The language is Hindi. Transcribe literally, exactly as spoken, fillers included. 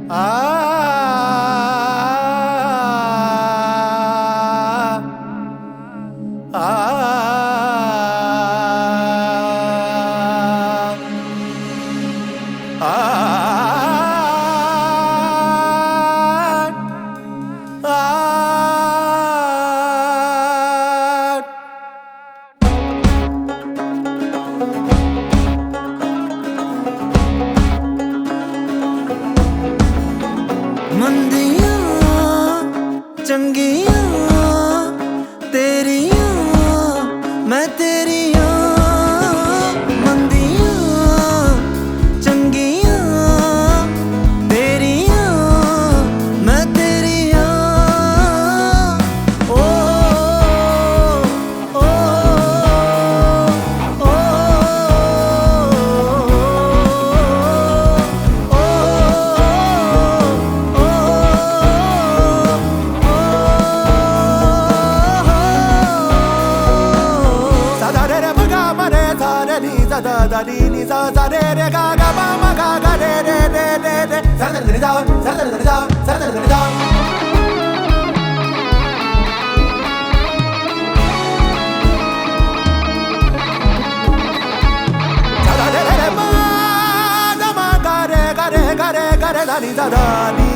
मंदियां चंगियां तेरियां मैं तेरियां मंदियां चंगियां तेरियां मैं तेरियां ओ ओ ओ da da di ni sa sa re re ga ga ma ma ga ga re re re re re sa sa re sa sa sa re sa sa sa re sa sa da re re ma da ma ga re ga re ga re ga re da ni sa da ni